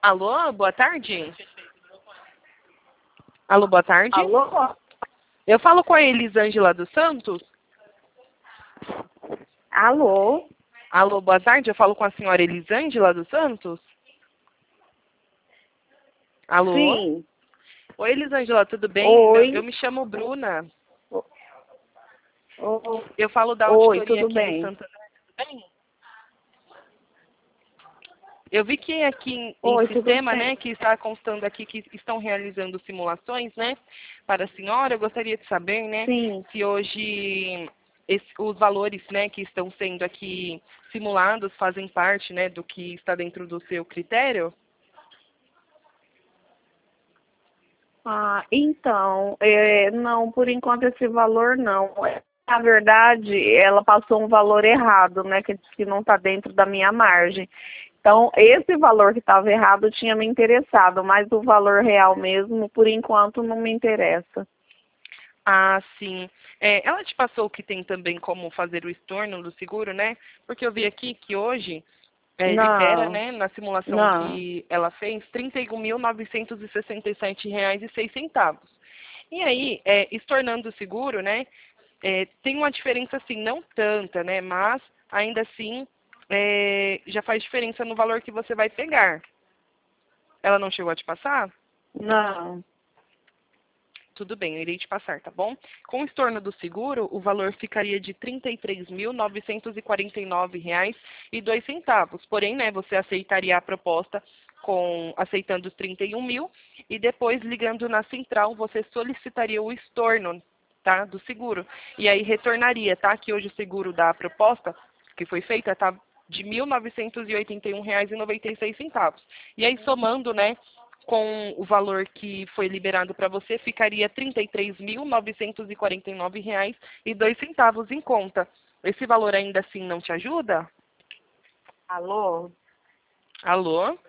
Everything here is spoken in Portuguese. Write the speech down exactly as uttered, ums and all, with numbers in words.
Alô, boa tarde. Alô, boa tarde. Alô? Eu falo com a Elisângela dos Santos. Alô? Alô, boa tarde. Eu falo com a senhora Elisângela dos Santos. Alô? Sim. Oi, Elisângela, tudo bem? Oi. Eu, eu me chamo Bruna. O- o- Eu falo da Oi, auditoria tudo aqui do bem? Santander. Tudo bem? Eu vi que aqui em, em Oi, tudo sistema, bem? né, que está constando aqui que estão realizando simulações, né, para a senhora. Eu gostaria de saber, né, Sim. se hoje esse- os valores, né, que estão sendo aqui simulados fazem parte, né, do que está dentro do seu critério. Ah, então, é, não, por enquanto esse valor não. Na verdade, ela passou um valor errado, né, que diz que não está dentro da minha margem. Então, esse valor que estava errado tinha me interessado, mas o valor real mesmo, por enquanto, não me interessa. Ah, sim. É, ela te passou que tem também como fazer o estorno do seguro, né? Porque eu vi aqui que hoje é, libera, Não, né, na simulação não. que ela fez, trinta e um mil novecentos e sessenta e sete reais e seis centavos. E aí, é, estornando o seguro, né, é, tem uma diferença assim, não tanta, né, mas ainda assim é, já faz diferença no valor que você vai pegar. Ela não chegou a te passar? Não. Tudo bem, eu irei te passar, tá bom? Com o estorno do seguro, o valor ficaria de trinta e três mil novecentos e quarenta e nove reais e dois centavos. Porém, né, você aceitaria a proposta com aceitando os trinta e um mil e depois ligando na central, você solicitaria o estorno, tá, do seguro. E aí retornaria, tá? Que hoje o seguro da proposta que foi feita tá de mil novecentos e oitenta e um reais e noventa e seis centavos. E aí somando, né, com o valor que foi liberado para você, ficaria trinta e três mil novecentos e quarenta e nove reais e dois centavos em conta. Esse valor ainda assim não te ajuda? Alô? Alô?